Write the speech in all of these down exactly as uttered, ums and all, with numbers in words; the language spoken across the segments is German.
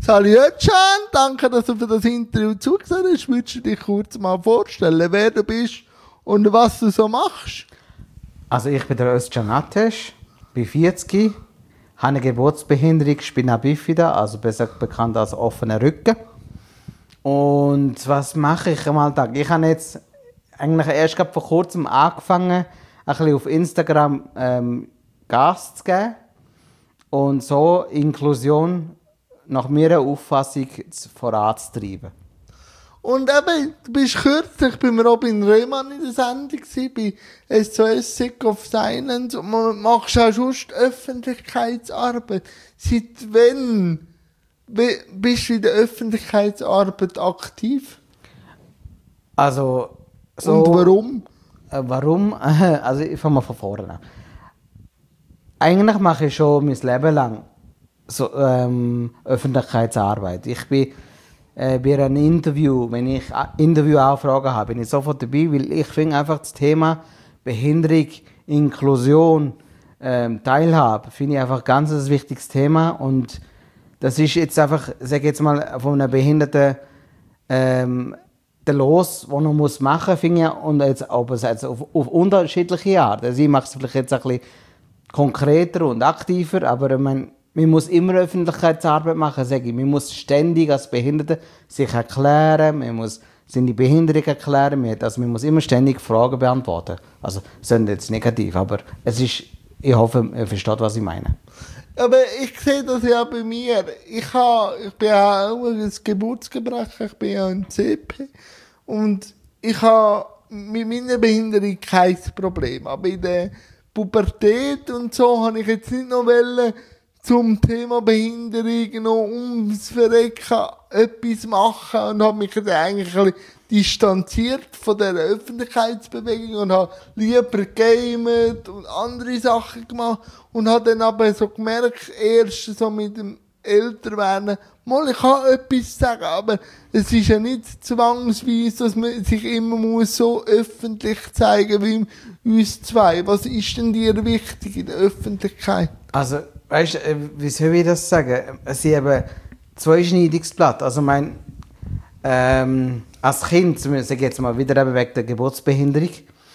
Salut, danke, dass du für das Interview zugesehen hast. Würdest du dich kurz mal vorstellen, wer du bist und was du so machst? Also ich bin der Özcan Ateş, bin vierzig, habe eine Geburtsbehinderung, Spina bifida, also besser bekannt als offener Rücken. Und was mache ich am Alltag? Ich habe jetzt eigentlich erst vor kurzem angefangen, ein bisschen auf Instagram ähm, Gas zu geben und so Inklusion nach meiner Auffassung voranzutreiben. Und eben, du bist kürzlich bei Robin Rehmann in der Sendung gewesen, bei S O S Sick of Silence, und man machst auch sonst Öffentlichkeitsarbeit. Seit wann bist du in der Öffentlichkeitsarbeit aktiv? Also, so, und warum? Äh, warum? Also ich fange mal von vorne an. Eigentlich mache ich schon mein Leben lang so, ähm, Öffentlichkeitsarbeit. Ich bin äh, bei einem Interview, wenn ich Interviewanfragen habe, bin ich sofort dabei, weil ich finde einfach das Thema Behinderung, Inklusion, ähm, Teilhabe, finde ich einfach ein ganz ein wichtiges Thema. Und das ist jetzt einfach, sage jetzt mal, von einem Behinderten ähm, der Los, den man muss machen muss, finde ich, und jetzt, aber jetzt auf, auf unterschiedliche Art. Also ich mache es vielleicht jetzt ein bisschen konkreter und aktiver, aber ich meine, man muss immer Öffentlichkeitsarbeit machen, sage ich. Man muss ständig als Behinderte sich erklären, man muss seine Behinderung erklären, also man muss immer ständig Fragen beantworten. Also, das ist jetzt negativ, aber es ist, ich hoffe, ihr versteht, was ich meine. Aber ich sehe das ja bei mir. Ich, habe, ich bin ja auch ein Geburtsgebrecher, ich bin ja ein C P. Und ich habe mit meiner Behinderung kein Problem. Aber in der Pubertät und so habe ich jetzt nicht noch wollen, zum Thema Behinderung noch ums Verrecken etwas machen und habe mich dann eigentlich ein bisschen distanziert von dieser Öffentlichkeitsbewegung und habe lieber gegamet und andere Sachen gemacht und habe dann aber so gemerkt, erst so mit dem Älterwerden, mal, ich kann etwas sagen, aber es ist ja nicht zwangsweise, dass man sich immer muss so öffentlich zeigen wie uns zwei. Was ist denn dir wichtig in der Öffentlichkeit? Also, weißt du, wie soll ich das sagen? Es ist eben zweischneidiges Also, mein, ähm, als Kind, sage ich jetzt mal wieder eben wegen der Geburtsbehinderung,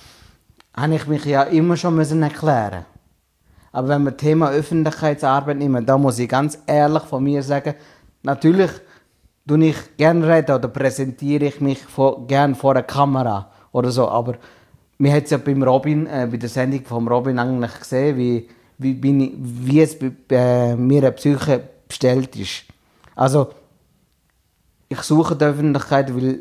habe ich mich ja immer schon müssen erklären. Aber wenn wir das Thema Öffentlichkeitsarbeit nehmen, da muss ich ganz ehrlich von mir sagen, natürlich tue ich gerne reden oder präsentiere ich mich vor, gerne vor der Kamera oder so. Aber wir haben es ja beim Robin, äh, bei der Sendung von Robin eigentlich gesehen, wie, wie, bin ich, wie es bei, bei mir eine Psyche bestellt ist. Also, ich suche die Öffentlichkeit, weil,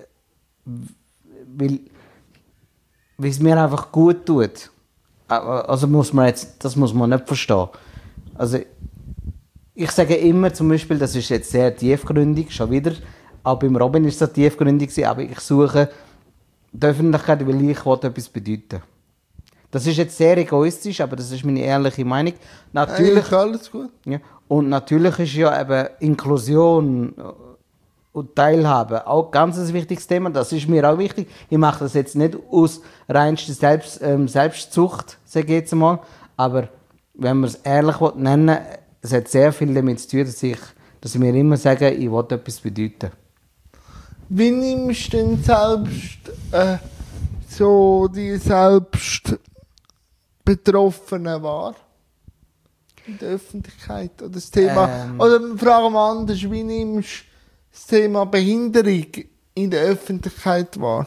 weil, weil es mir einfach gut tut. Also muss man jetzt, das muss man nicht verstehen. Also ich sage immer zum Beispiel, das ist jetzt sehr tiefgründig, schon wieder. Auch beim Robin ist es tiefgründig, aber ich suche die Öffentlichkeit, weil ich etwas bedeuten. Das ist jetzt sehr egoistisch, aber das ist meine ehrliche Meinung. Natürlich, hey, alles gut. Ja, und natürlich ist ja eben Inklusion und Teilhabe auch ganz ein wichtiges Thema. Das ist mir auch wichtig. Ich mache das jetzt nicht aus reinster Selbst, ähm, Selbstzucht, sage ich jetzt mal. Aber wenn man es ehrlich nennen will, es hat sehr viel damit zu tun, dass ich, dass ich mir immer sage, ich will etwas bedeuten. Wie nimmst du denn selbst äh, so die selbst Betroffenen wahr? In der Öffentlichkeit? Oder das Thema, ähm, oder fragen wir anders, wie nimmst du das Thema Behinderung in der Öffentlichkeit wahr?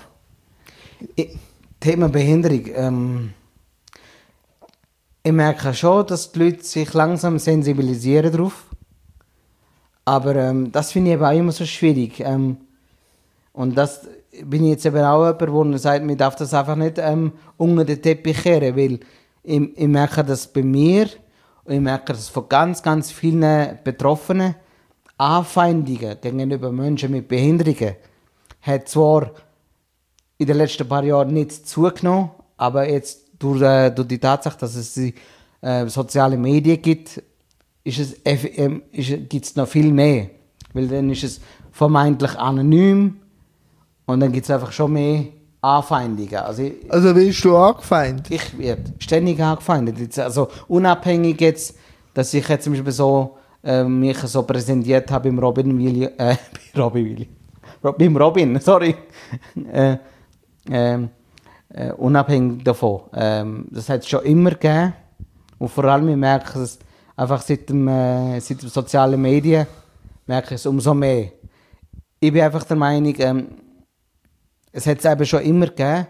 Thema Behinderung. Ähm, ich merke schon, dass die Leute sich langsam sensibilisieren darauf. Aber ähm, das finde ich eben auch immer so schwierig. Ähm, und das bin ich jetzt eben auch jemand, der sagt, man darf das einfach nicht ähm, unter den Teppich kehren, weil ich, ich merke das bei mir und ich merke das von ganz, ganz vielen Betroffenen. Anfeindungen gegenüber Menschen mit Behinderungen hat zwar in den letzten paar Jahren nicht zugenommen, aber jetzt durch, äh, durch die Tatsache, dass es äh, soziale Medien gibt, ist es, äh, ist, gibt es noch viel mehr. Weil dann ist es vermeintlich anonym und dann gibt es einfach schon mehr Anfeindungen. Also, ich, also wirst du angefeindet? Ich werde ständig angefeindet. Also unabhängig jetzt, dass ich jetzt zum Beispiel so äh, mich so präsentiert habe beim Robin Williams, äh, bei Robin Williams, beim Robin, sorry, äh, äh, äh, unabhängig davon. Ähm, das hat es schon immer gegeben und vor allem ich merke es einfach seit dem, äh, seit den sozialen Medien merke ich es umso mehr. Ich bin einfach der Meinung, ähm, es hat es eben schon immer gegeben,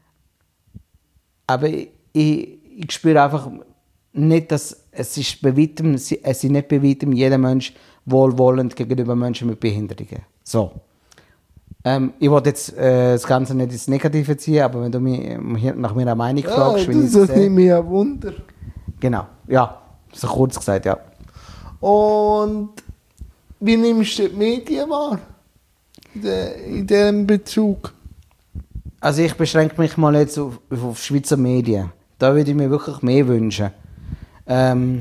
aber ich, ich, ich spüre einfach nicht, dass es ist bei weitem, es ist nicht bei weitem jeder Mensch wohlwollend gegenüber Menschen mit Behinderungen. So. Ähm, ich wollte jetzt äh, das Ganze nicht ins Negative ziehen, aber wenn du mich nach meiner Meinung Ja, fragst, wie das ich es ist sehe. mir ein Wunder. Genau, ja, so kurz gesagt, ja. Und wie nimmst du die Medien wahr? In, de, in diesem Bezug? Also ich beschränke mich mal jetzt auf, auf Schweizer Medien. Da würde ich mir wirklich mehr wünschen. Ähm,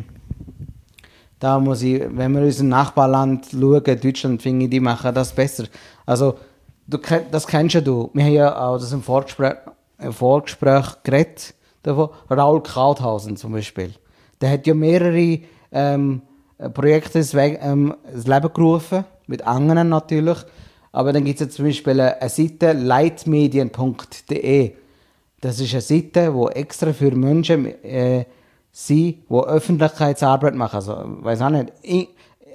da muss ich, wenn wir unser Nachbarland schauen, Deutschland, finde ich, die machen das besser. Also, du, das kennst ja du. Wir haben ja auch das im Vorgespräch, im Vorgespräch geredet, davon. Raoul Krauthausen zum Beispiel. Der hat ja mehrere ähm, Projekte ins, Weg, ähm, ins Leben gerufen, mit anderen natürlich. Aber dann gibt es ja zum Beispiel eine Seite, leitmedien punkt de. Das ist eine Seite, die extra für Menschen äh, sind, die Öffentlichkeitsarbeit machen. Also, weiß auch nicht, I-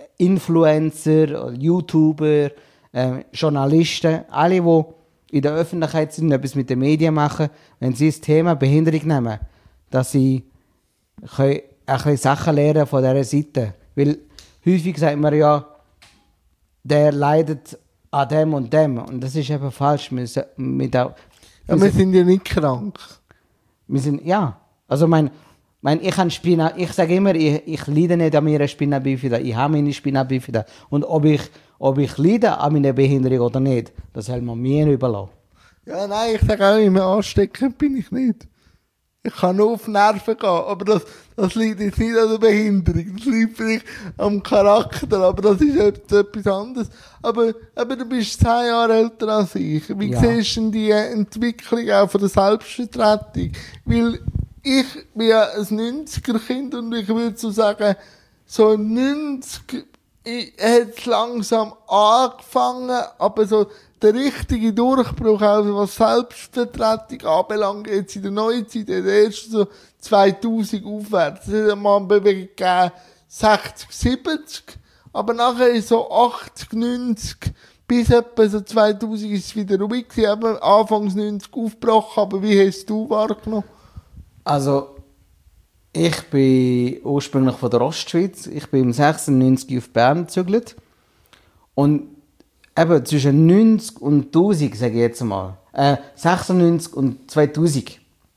Influencer, YouTuber, äh, Journalisten, alle, die in der Öffentlichkeit sind, etwas mit den Medien machen, wenn sie das Thema Behinderung nehmen, dass sie können ein bisschen Sachen lernen von dieser Seite. Weil häufig sagt man ja, der leidet an dem und dem. Und das ist eben falsch. Wir, so- mit auch, Ja, wir sind ja nicht krank. wir sind, ja. Also mein, mein, ich habe Spina, ich sage immer, ich, ich leide nicht an meiner Spina bifida. Ich habe meine Spina bifida. Und ob ich, ob ich leide an meiner Behinderung oder nicht, das soll man mir überlassen. Ja, nein, ich sage auch immer, ansteckend bin ich nicht. Ich kann nur auf Nerven gehen, aber das, das liegt jetzt nicht an der Behinderung. Das liegt vielleicht am Charakter, aber das ist etwas, etwas anderes. Aber, aber du bist zehn Jahre älter als ich. Wie Ja. siehst du denn die Entwicklung auch von der Selbstvertretung? Weil ich bin ja ein neunziger-Kind und ich würde so sagen, so neunzig ich- hat es langsam angefangen, aber so der richtige Durchbruch, also was Selbstvertretung anbelangt, jetzt in der Neuzeit, in der ersten so zweitausend aufwärts, es hat mal eine Bewegung gegeben, sechzig, siebzig, aber nachher ist so achtzig, neunzig, bis etwa so zweitausend ist es wieder ruhig gewesen, eben Anfangs neunzig aufgebrochen, aber wie hast du wahrgenommen? Also, ich bin ursprünglich von der Ostschweiz. Ich bin im sechsundneunzig auf Bern gezügelt. Und eben zwischen neunzig und tausend, sage ich jetzt mal, äh, sechsundneunzig und zweitausend,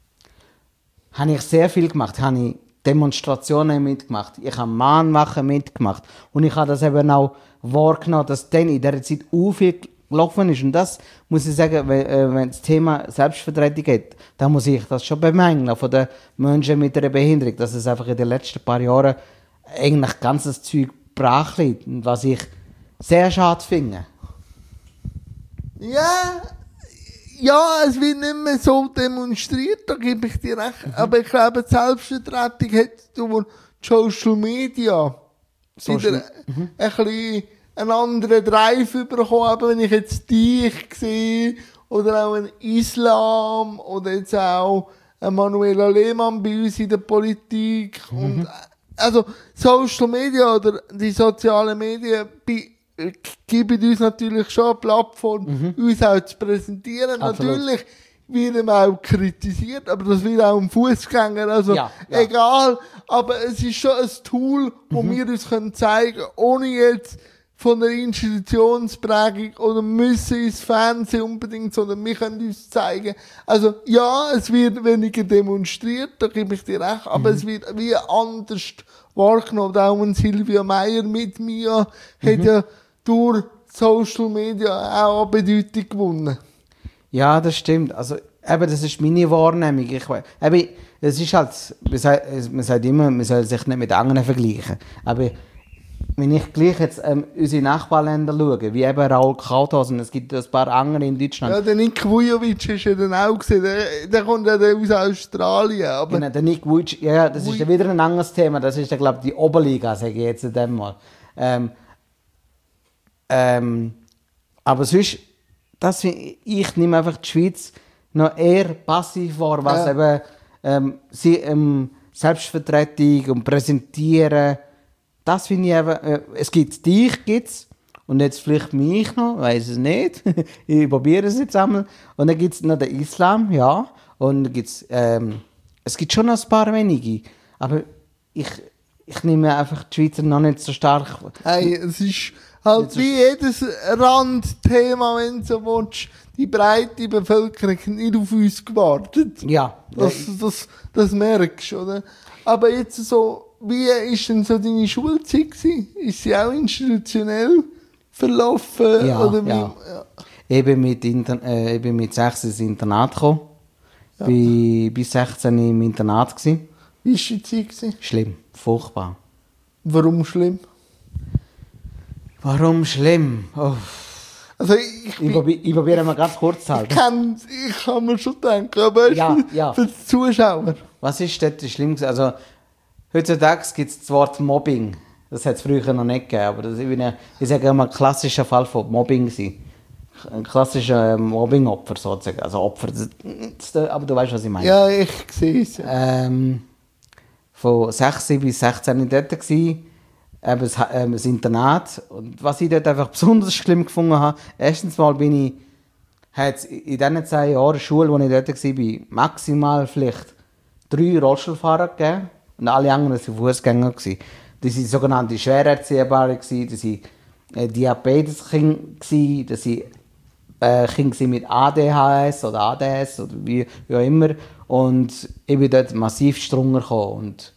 habe ich sehr viel gemacht. Habe ich Demonstrationen mitgemacht. Ich habe Mahnwachen mitgemacht. Und ich habe das eben auch wahrgenommen, dass dann in dieser Zeit auch viel gelaufen ist. Und das muss ich sagen, wenn, äh, wenn das Thema Selbstvertretung geht, dann muss ich das schon bemängeln von den Menschen mit einer Behinderung, dass es einfach in den letzten paar Jahren eigentlich ganzes Zeug brach liegt. Und was ich sehr schade finde. Ja, ja, es wird nicht mehr so demonstriert, da gebe ich dir recht. Aber ich glaube, die Selbstvertretung hat durch Social Media Social- wieder ein bisschen einen anderen Drive bekommen. Aber wenn ich jetzt dich sehe, oder auch einen Islam, oder jetzt auch einen Manuela Lehmann bei uns in der Politik. Und, also, Social Media oder die sozialen Medien bi- geben uns natürlich schon eine Plattform, uns auch zu präsentieren. Absolut. Natürlich wird man auch kritisiert, aber das wird auch ein Fußgänger, also Ja, ja. egal. Aber es ist schon ein Tool, wo wir uns können zeigen, ohne jetzt von der Institutionsprägung oder müssen ins Fernsehen unbedingt, sondern wir können uns zeigen. Also ja, es wird weniger demonstriert, da gebe ich dir recht, aber es wird wie anders wahrgenommen. Auch ein Silvia Meyer mit mir hat ja durch Social Media auch an Bedeutung gewonnen. Ja, das stimmt. Also, eben, das ist meine Wahrnehmung. Ich, we- eben, es ist halt, man sagt, man sagt immer, man soll sich nicht mit anderen vergleichen. Aber wenn ich gleich jetzt ähm, unsere Nachbarländer schaue, wie eben Raoul Krauthausen, und es gibt ein paar andere in Deutschland. Ja, der Nick Vujovic ist ja dann auch gesehen, der, der kommt ja aus Australien. Aber Genau, der Nick Vujovic, ja, das ist ja wieder ein anderes Thema, das ist ja, glaube ich, die Oberliga, sage ich jetzt in dem mal. Ähm, ähm, aber sonst, das, find- ich nehme einfach die Schweiz noch eher passiv wahr, was Ja. eben ähm, sie, ähm, Selbstvertretung und Präsentieren, das finde ich eben, äh, es gibt dich, gibt's, und jetzt vielleicht mich noch, weiß es nicht, ich probiere es jetzt einmal, und dann gibt es noch den Islam, ja, und dann gibt's, ähm, es gibt schon noch ein paar wenige, aber ich, ich nehme einfach die Schweizer noch nicht so stark. hey, es ist halt wie jedes Randthema, wenn du so willst, die breite Bevölkerung hat nicht auf uns gewartet. Ja, Das, das, das merkst du, oder? Aber jetzt so, wie ist denn so deine Schulzeit gewesen? Ist sie auch institutionell verlaufen? Ja, oder wie? ja. Ich bin mit, Inter äh, ich bin mit sechs ins Internat gekommen. Ja. Bin bis sechzehn im Internat gewesen. Wie war die Zeit gewesen? Schlimm, furchtbar. Warum schlimm? Warum schlimm? Oh. Also ich, Ich, bin, probi ich probiere mal ganz kurz zu ich, halten. kann, ich kann mir schon denken, aber Ja, für, ja. für die Zuschauer. Was ist dort schlimm gewesen? Also, heutzutage gibt es das Wort Mobbing. Das hat es früher noch nicht gegeben, aber das ist, wie ein- ich sage immer, ein klassischer Fall von Mobbing gewesen. Ein klassischer Mobbing-Opfer sozusagen. Also Opfer, das, das, aber du weißt, was ich meine. Ja, ich sehe es. Ja. Ähm, von sechs bis sechzehn dort gewesen, eben das, ähm, das Internat. Und was ich dort einfach besonders schlimm gefunden habe, erstens mal bin ich, hat es in diesen zehn Jahren Schule, wo ich dort war, maximal vielleicht drei Rollstuhlfahrer gegeben und alle anderen waren Fußgänger. gewesen. Das waren sogenannte schwer Erziehbare, gewesen, das waren äh, Diabeteskinder, gewesen, das waren äh, Kinder mit A D H S oder A D S oder wie, wie auch immer. Und ich bin dort massiv drunter gekommen. Und,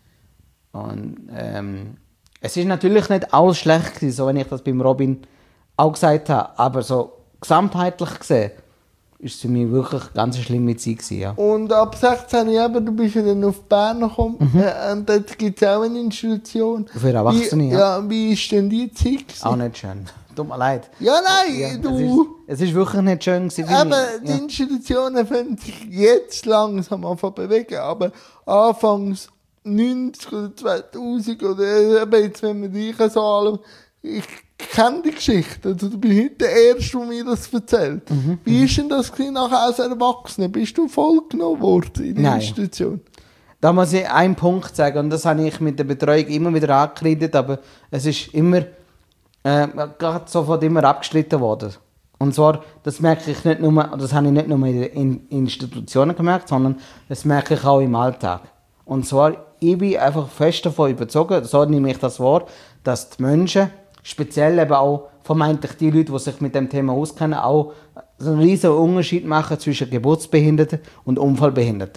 und ähm, es ist natürlich nicht alles schlecht gewesen, so wenn ich das beim Robin auch gesagt habe, aber so gesamtheitlich gesehen ist es für mich wirklich eine ganz schlimme Zeit gewesen, ja. Und ab sechzehn Jahren, du bist ja dann auf Bern gekommen, Mhm. äh, und dort gibt es auch eine Institution. Für Erwachsene, wie, ja. ja. Wie ist denn die Zeit gewesen? Auch nicht schön. Tut mir leid. Ja, nein, Ja, du... Es ist, es ist wirklich nicht schön gewesen. für Aber mich. die Ja. Institutionen fangen sich jetzt langsam an zu bewegen, aber anfangs neunzig oder zweitausend oder eben jetzt, wenn man dich so alle, ich kenne die Geschichte, also du bist nicht der Erste, der mir das erzählt. Mhm, Wie ist denn das gewesen, nachher als Erwachsener? Bist du vollgenommen worden in die Nein. Institution? Da muss ich einen Punkt sagen, und das habe ich mit der Betreuung immer wieder angekreidet, aber es ist immer, äh, gerade sofort immer abgestritten worden. Und zwar, das merke ich nicht nur, das habe ich nicht nur in den Institutionen gemerkt, sondern das merke ich auch im Alltag. Und zwar, ich bin einfach fest davon überzeugt, so nehme ich das wahr, dass die Menschen, speziell eben auch vermeintlich die Leute, die sich mit dem Thema auskennen, auch so einen riesen Unterschied machen zwischen Geburtsbehinderten und Unfallbehinderten.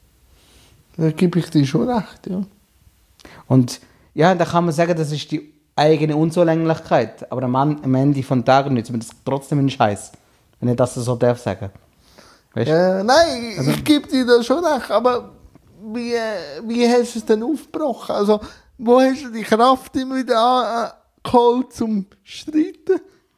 Da gebe ich dir schon recht, ja. Und ja, da kann man sagen, das ist die eigene Unzulänglichkeit. Aber am, An- am Ende des Tages nützt mir das trotzdem einen Scheiß. Wenn ich das so darf sagen. Weißt du? Äh, nein, ich, ich gebe dir da schon recht, aber wie, äh, wie hast du es denn aufgebrochen? Also, wo hast du die Kraft immer wieder angeholt zum Streiten?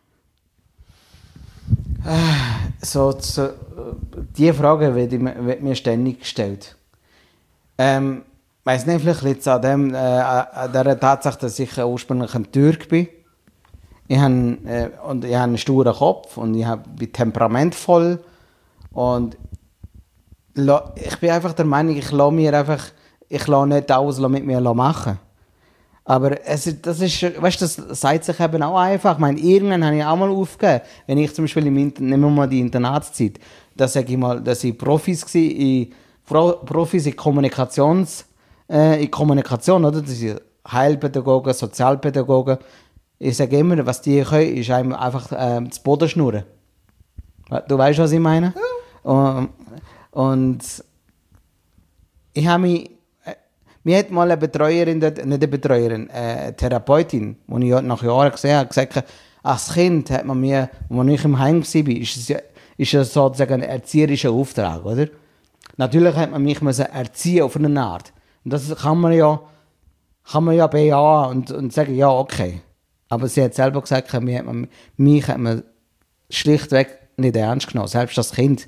So, so, die Frage wird, ich, mir- wird mir ständig gestellt. Ähm, ich weiss nicht, vielleicht liegt es an, dem, äh, an der Tatsache, dass ich ursprünglich ein Türk bin. Ich habe, äh, und ich habe einen sturen Kopf und ich hab, bin temperamentvoll. Und la- ich bin einfach der Meinung, ich lasse mir einfach, ich lasse nicht alles mit mir machen. Aber es, ist- das ist, weißt du, das sagt sich eben auch einfach. Ich meine, irgendwann habe ich auch mal aufgegeben. Wenn ich zum Beispiel im Inter nehmen wir mal die Internatszeit, da sage ich mal, dass ich Profis war, in, Pro, Profis in Kommunikations, äh, in Kommunikation, oder? Das sind Heilpädagogen, Sozialpädagogen. Ich sage immer, was die können, ist einem einfach äh, das Boden schnurren. Du weißt, was ich meine? Und, und ich habe mich, äh, mir hat mal eine Betreuerin, dort, nicht eine Betreuerin, äh, eine Therapeutin, die ich nach Jahren gesehen habe, gesagt, als Kind hat man mir, als ich im Heim war, ist es ja, ist es sozusagen ein erzieherischer Auftrag, oder? Natürlich hat man mich müssen erziehen auf eine Art. Und das kann man ja kann man ja bejahen und, und sagen, ja, okay. Aber sie hat selber gesagt, mich hat man, mich hat man schlichtweg nicht ernst genommen. Selbst das Kind.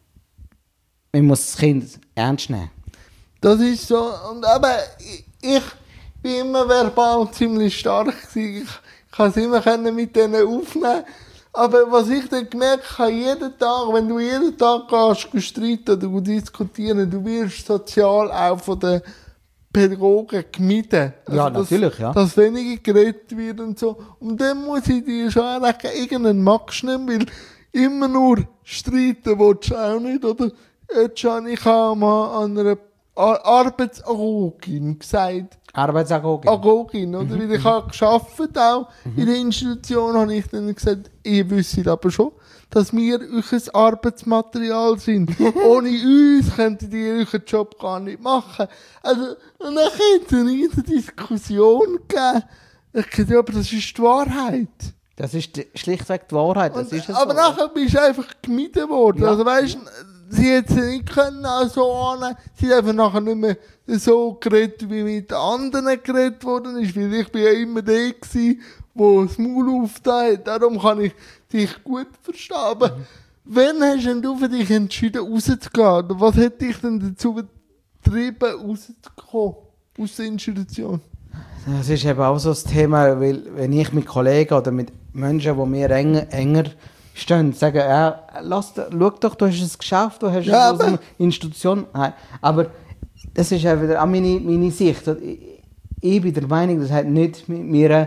Man muss das Kind ernst nehmen. Das ist so. Und aber ich, ich bin immer verbal ziemlich stark gewesen. Ich, ich kann es immer können mit denen aufnehmen. Aber was ich dann gemerkt habe, jeden Tag, wenn du jeden Tag gehst, gehst streiten oder diskutieren, du wirst sozial auch von den Pädagogen gemieden. Also Ja, dass, natürlich, ja. Dass weniger geredet wird und so. Und dann muss ich dir schon anerkennen, irgendeinen magst du nicht, weil immer nur streiten willst du auch nicht, oder? Jetzt schon, ich habe mal an einer Ar- Arbeitsagogin gesagt, Arbeitsagogin. Agogin, oder? Weil ich habe gearbeitet auch in der Institution, habe ich dann gesagt, ihr wisst aber schon, dass wir euer Arbeitsmaterial sind. Ohne uns könntet ihr euren Job gar nicht machen. Also, und dann hat es eine riesige Diskussion gegeben. Ich gesagt, ja, aber das ist die Wahrheit. Das ist die, schlichtweg die Wahrheit. Das Und, ist es aber so. nachher bist du einfach gemieden worden. Ja. Also weißt, sie hätte sie nicht können auch so annehmen. Sie hat einfach nachher nicht mehr so geredet, wie mit anderen geredet worden ist. Weil ich bin ja immer der gewesen, der das Maul aufgetan hat. Darum kann ich dich gut verstehen. Aber mhm. wann hast denn du für dich entschieden, rauszugehen? Oder was hat dich denn dazu getrieben, rauszukommen aus der Institution? Das ist eben auch so das Thema, weil wenn ich mit Kollegen oder mit Menschen, die mir enger, enger stehen, sagen, ja, lass, schau doch, du hast es geschafft, du hast ja, es aus einer Institution. Nein, aber das ist ja wieder auch meine, meine Sicht. Ich, ich bin der Meinung, das hat nicht mit mir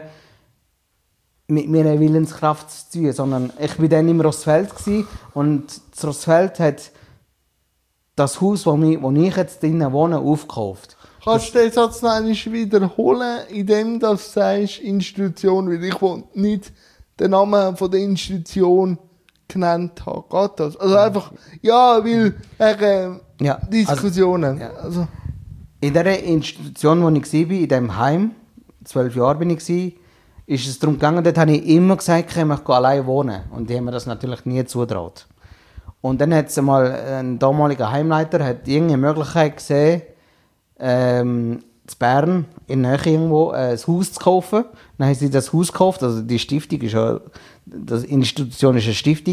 mit meiner Willenskraft zu tun, sondern ich war dann im Rossfeld und das Rossfeld hat das Haus, wo ich, wo ich jetzt drinnen wohne, aufgekauft. Kannst du den Satz noch einmal wiederholen, indem du sagst, Institution, weil ich will nicht den Namen von der Institution genannt habe. Geht das? Also einfach, ja, weil wegen ja, Diskussionen. Also, ja. Also. In der Institution, wo ich war, in diesem Heim, zwölf Jahre bin ich, war, ist es darum gegangen, dort habe ich immer gesagt, ich möchte allein wohnen. Und die haben mir das natürlich nie zutraut. Und dann hat es einmal ein damaliger Heimleiter hat irgendeine Möglichkeit gesehen, ähm, in Bern in der Nähe irgendwo äh, ein Haus zu kaufen. Dann haben sie das Haus gekauft, also die Stiftung ist ja, die Institution ist eine Stiftung.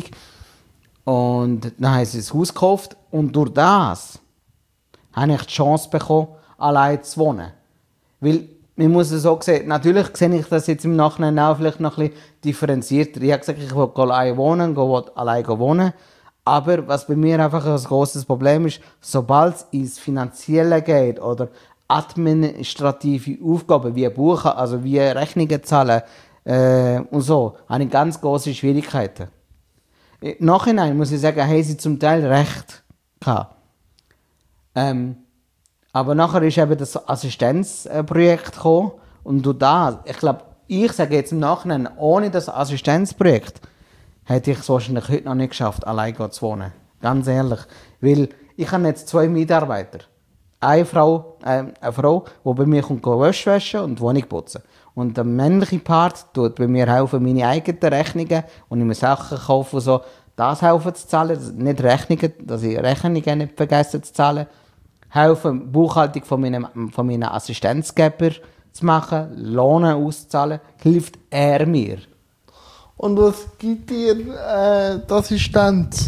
Und dann haben sie das Haus gekauft und durch das habe ich die Chance bekommen, allein zu wohnen. Weil, man muss es so sehen, natürlich sehe ich das jetzt im Nachhinein auch vielleicht noch ein bisschen differenzierter. Ich habe gesagt, ich will allein wohnen, ich will allein wohnen. Aber was bei mir einfach ein grosses Problem ist, sobald es ins Finanzielle geht oder administrative Aufgaben wie Buchen, also wie Rechnungen zahlen äh, und so, habe ich ganz große Schwierigkeiten. Im Nachhinein muss ich sagen, haben sie zum Teil recht gehabt. Ähm, aber nachher ist eben das Assistenzprojekt gekommen und durch das, ich glaube, ich sage jetzt im Nachhinein, ohne das Assistenzprojekt hätte ich es wahrscheinlich heute noch nicht geschafft, allein zu wohnen. Ganz ehrlich. Weil ich habe jetzt zwei Mitarbeiter. Eine Frau, äh, eine Frau, die bei mir kommt, Wäsche waschen und die Wohnung putzen. Und der männliche Part tut bei mir helfen, meine eigenen Rechnungen und ich muss Sachen kaufen und so, das helfen zu zahlen, nicht Rechnungen, dass ich Rechnungen nicht vergesse zu zahlen. Helfen, Buchhaltung von meinem, von meinen Assistenzgeber zu machen, Lohn auszuzahlen, hilft er mir. Und was gibt dir äh, die Assistenz?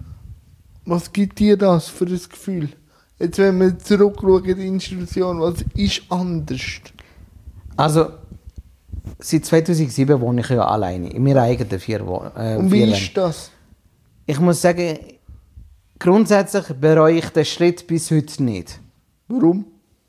Was gibt dir das für ein Gefühl? Jetzt, wenn wir zurückschauen in die Institution, was ist anders? Also, seit zweitausendsieben wohne ich ja alleine, in meiner eigenen vier Wohnungen. Äh, Und wie ist das? Ich muss sagen, grundsätzlich bereue ich den Schritt bis heute nicht. Warum?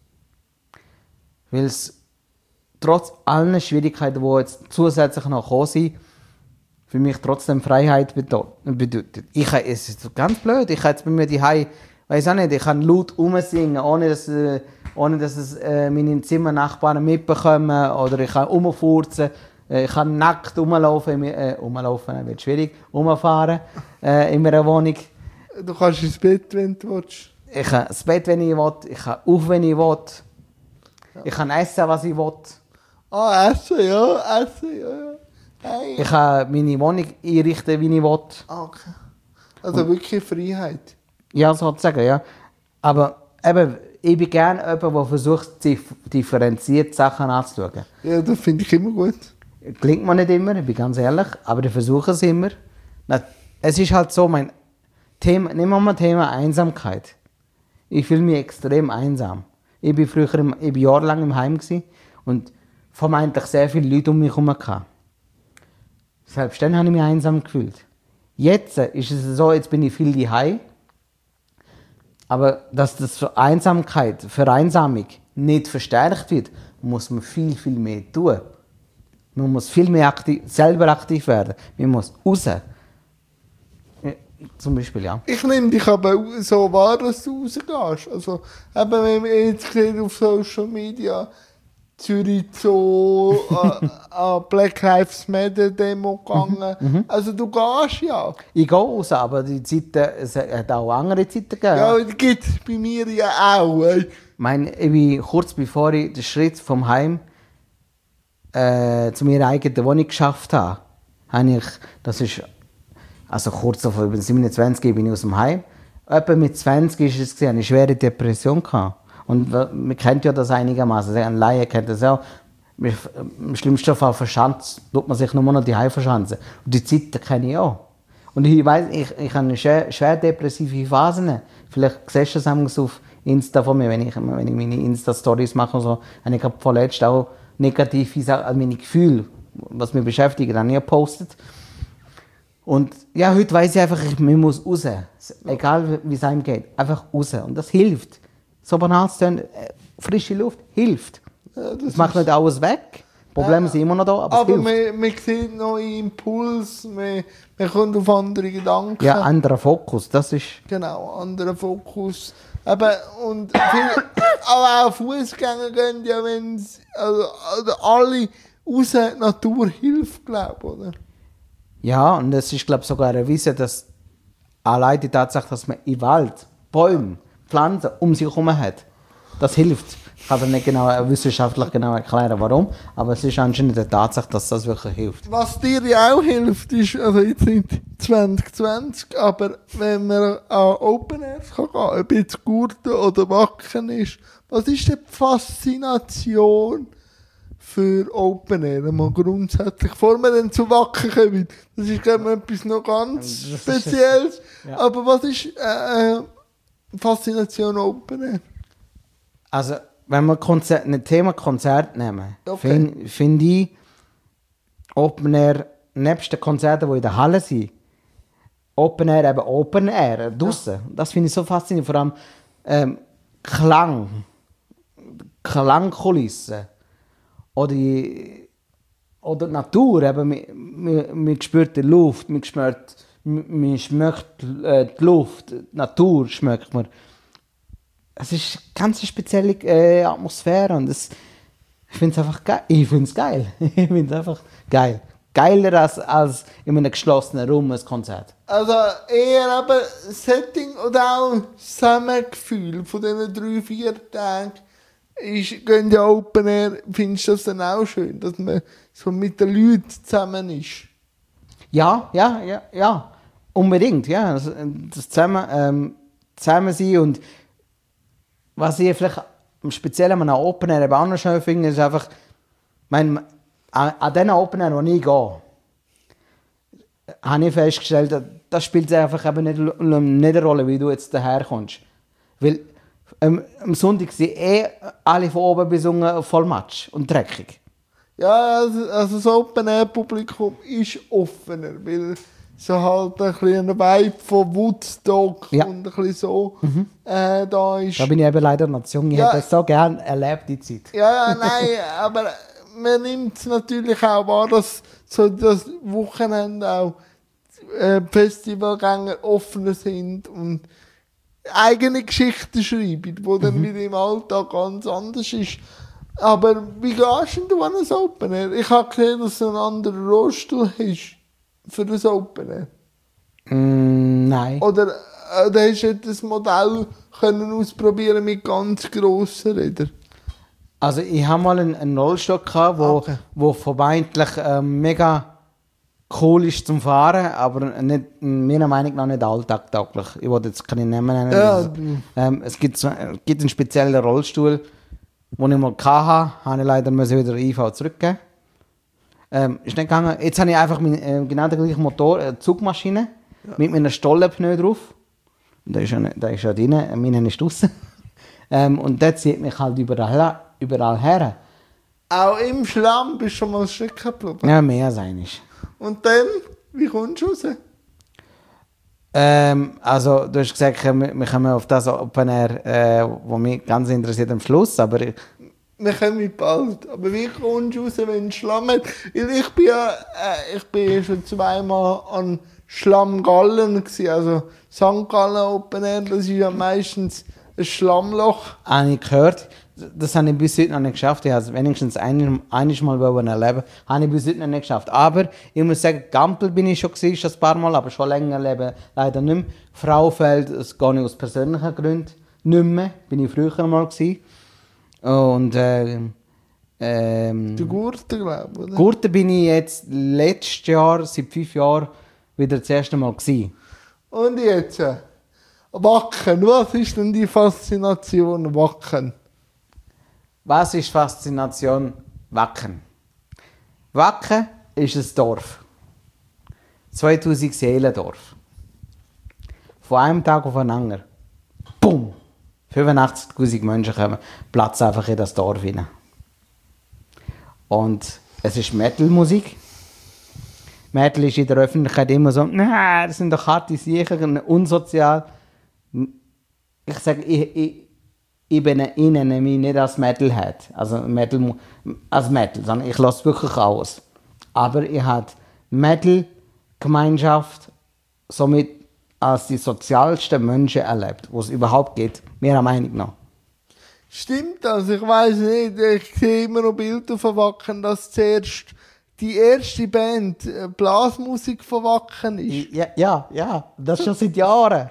Weil es trotz allen Schwierigkeiten, die jetzt zusätzlich noch gekommen sind, für mich trotzdem Freiheit bedeutet. Ich, es ist ganz blöd, ich kann jetzt bei mir die Hause, weiß auch nicht, ich kann laut rumsingen, ohne dass, äh, ohne dass es äh, meine Zimmernachbarn mitbekommen, oder ich kann rumfurzen, äh, ich kann nackt rumlaufen, äh, rumlaufen wird schwierig, rumfahren äh, in meiner Wohnung. Du kannst ins Bett, wenn du willst. Ich kann ins Bett, wenn ich will, ich kann auf, wenn ich will, ja. Ich kann essen, was ich will. Ah, essen, ja, essen, ja, ja. Hey. Ich kann meine Wohnung einrichten, wie ich will. Okay. Also und, wirklich Freiheit. Ja, sozusagen, ja. Aber eben, ich bin gerne jemand, der versucht, dif- differenziert Sachen anzuschauen. Ja, das finde ich immer gut. Klingt mir nicht immer, ich bin ganz ehrlich, aber ich versuche es immer. Na, es ist halt so, mein Thema, nehmen wir mal Thema Einsamkeit. Ich fühle mich extrem einsam. Ich bin früher, im, ich bin jahrelang im Heim gewesen und vermeintlich sehr viele Leute um mich herum gehabt. Selbst dann habe ich mich einsam gefühlt. Jetzt ist es so, jetzt bin ich viel daheim. Aber dass das für Einsamkeit, Vereinsamung nicht verstärkt wird, muss man viel, viel mehr tun. Man muss viel mehr aktiv, selber aktiv werden. Man muss raus. Ja, zum Beispiel, ja. Ich nehme dich aber so wahr, dass du rausgehst. Also, eben, wenn man jetzt sieht auf Social Media, Zürich so an an Black Lives Matter Demo gegangen. Mhm. Also du gehst ja. Ich gehe raus, aber die Zeiten, es hat auch andere Zeiten gegeben. Ja, das gibt es bei mir ja auch. Ey. Ich meine, ich bin kurz bevor ich den Schritt vom Heim äh, zu meiner eigenen Wohnung geschafft habe, habe ich, das ist, also kurz vor siebenundzwanzig bin ich aus dem Heim. Etwa mit zwanzig ist es gesehen, eine schwere Depression gehabt. Und man kennt ja das einigermaßen. Ein Laie kennt das auch. Im schlimmsten Fall verschanzt, tut man sich nur noch die Heim verschanzen. Und die Zeit kenne ich auch. Und ich weiss, ich, ich habe schwer, schwer depressive Phasen. Vielleicht siehst du es auf Insta von mir, wenn ich, wenn ich meine Insta-Stories mache und so, habe ich vorletzt auch negative Sachen, also meine Gefühle, was mich beschäftigt, dann nie gepostet. Und ja, heute weiss ich einfach, ich muss raus. Egal wie es einem geht, einfach raus. Und das hilft. So banal zu tun, frische Luft hilft. Ja, das das macht nicht alles weg. Probleme Ja, sind immer noch da, aber, aber es hilft. man, man sieht neue Impulse, man, man kommt auf andere Gedanken. Ja, anderer Fokus, das ist... Genau, anderer Fokus. Aber, und viele, aber auch Fußgänger gehen ja, wenn also, also alle raus, die Natur hilft, glaube ich, oder? Ja, und es ist, glaube ich, sogar erwiesen, dass allein die Tatsache, dass man im Wald Bäume, Pflanzen um sich herum hat, das hilft. Ich kann dir nicht genau, wissenschaftlich genau erklären, warum, aber es ist anscheinend eine Tatsache, dass das wirklich hilft. Was dir ja auch hilft, ist, also jetzt sind zwanzig zwanzig, aber wenn man an Open Air kann gehen, ob jetzt Gurten oder Wacken ist, was ist denn die Faszination für Open Air? Mal grundsätzlich, bevor wir dann zu Wacken kommen, das ist, glaube ich, etwas noch ganz Das ist- Spezielles, ja. aber was ist äh, äh, Faszination Open Air? Also, wenn wir Konzert, ein Thema Konzert nehmen, Okay. finde find ich, Open Air, nebst den Konzerten, die in der Halle sind, Open Air, eben Open Air, draussen. Das finde ich so faszinierend. Vor allem ähm, Klang, Klangkulissen oder die, oder die Natur. Eben, man, man, man spürt die Luft, man, spürt, man, man schmeckt äh, die Luft, die Natur schmeckt man. Es ist eine ganz spezielle äh, Atmosphäre und das, ich finde es einfach geil. Ich finde es geil. ich finde es einfach geil. Geiler als, als in einem geschlossenen Raum ein Konzert. Also eher eben Setting oder auch Zusammengefühl von diesen drei, vier Tagen. Ist, gehen ja Open Air, findest du das dann auch schön, dass man so mit den Leuten zusammen ist? Ja, ja, ja, ja. Unbedingt, ja. Das, das zusammen, ähm, zusammen sein und was ich vielleicht speziell an einem Open Air eben auch noch schön finde, ist einfach, mein, an, an diesen Open Air, wo ich gehe, habe ich festgestellt, das spielt einfach eben nicht, nicht eine Rolle, wie du jetzt daherkommst. Weil ähm, am Sonntag sind eh alle von oben bis unten voll Matsch und dreckig. Ja, also, also das Open Air Publikum ist offener, weil so halt ein bisschen ein Vibe von Woodstock Ja. und ein bisschen so äh, da ist. Da bin ich eben leider noch zu jung, ich Ja. hätte das so gerne erlebt, die Zeit. Ja, ja, nein, aber man nimmt es natürlich auch wahr, dass so das Wochenende auch äh, Festivalgänger offener sind und eigene Geschichten schreiben, wo dann wieder im Alltag ganz anders ist. Aber wie gehst denn du an ein Open Air? Ich habe gesehen, dass du einen anderen Rollstuhl hast für das Open Air. Mm, nein. Oder, oder hast du das Modell können ausprobieren mit ganz grossen Rädern? Also ich habe mal einen, einen Rollstock gehabt, wo, Okay. wo vermeintlich ähm, mega cool ist zum Fahren, aber nicht, meiner Meinung nach nicht alltagtauglich. Ich wollte jetzt keine Namen nennen. Ja. Also, ähm, es gibt, so, äh, gibt einen speziellen Rollstuhl, den ich mal hatte, habe ich leider müssen wieder I V zurückgeben. Ähm, ist nicht gegangen. Jetzt habe ich einfach mein, äh, genau den gleichen Motor, eine Zugmaschine, ja. mit meiner Stollenpneu drauf. Und der ist ja, nicht, der ist ja drin, meine ist draussen. ähm, und der zieht mich halt überall, überall her. Auch im Schlamm bist du schon mal stecken geblieben? Ja, mehr als einig. Und dann, wie kommst du raus? Ähm, also, du hast gesagt, wir, wir kommen auf das Open Air, äh, was mich ganz interessiert am Schluss, aber... Ich, wir kommen bald. Aber wie kommst du raus, wenn du Schlamm hast? Ich bin ja äh, ich bin schon zweimal an Schlammgallen gewesen, also Sankt Gallen Open Air, das ist ja meistens ein Schlammloch. Habe ich gehört. Das habe ich bis heute noch nicht geschafft. Ich habe es wenigstens ein, einiges Mal erleben. Habe ich bis heute noch nicht geschafft. Aber ich muss sagen, Gampel bin ich schon gewesen, schon ein paar Mal, aber schon länger leben leider nicht mehr. Fraufeld, das gehe ich aus persönlichen Gründen nicht mehr. Bin ich früher mal gewesen. Und äh, ähm, Die Gurten, glaube ich, oder? Gurten bin ich jetzt letztes Jahr, seit fünf Jahren, wieder das erste Mal gewesen. Und jetzt? äh, Wacken, was ist denn die Faszination Wacken? Was ist Faszination Wacken? Wacken ist ein Dorf. zweitausend Seelendorf. Von einem Tag auf den anderen. Bumm! fünfundachtzigtausend Menschen kommen, platzen einfach in das Dorf hinein. Und es ist Metal-Musik. Metal ist in der Öffentlichkeit immer so, nein, das sind doch harte Sachen, unsozial. Ich sage, ich, ich, ich bin innen mich nicht als Metalhead, also Metal, als Metal, sondern ich lasse wirklich aus. Aber ich habe Metal-Gemeinschaft somit als die sozialsten Menschen erlebt, die es überhaupt gibt, meiner Meinung nach. Stimmt das? Ich weiss nicht. Ich sehe immer noch Bilder von Wacken, dass zuerst die erste Band äh, Blasmusik von Wacken ist. Ja, ja, ja, das schon seit Jahren.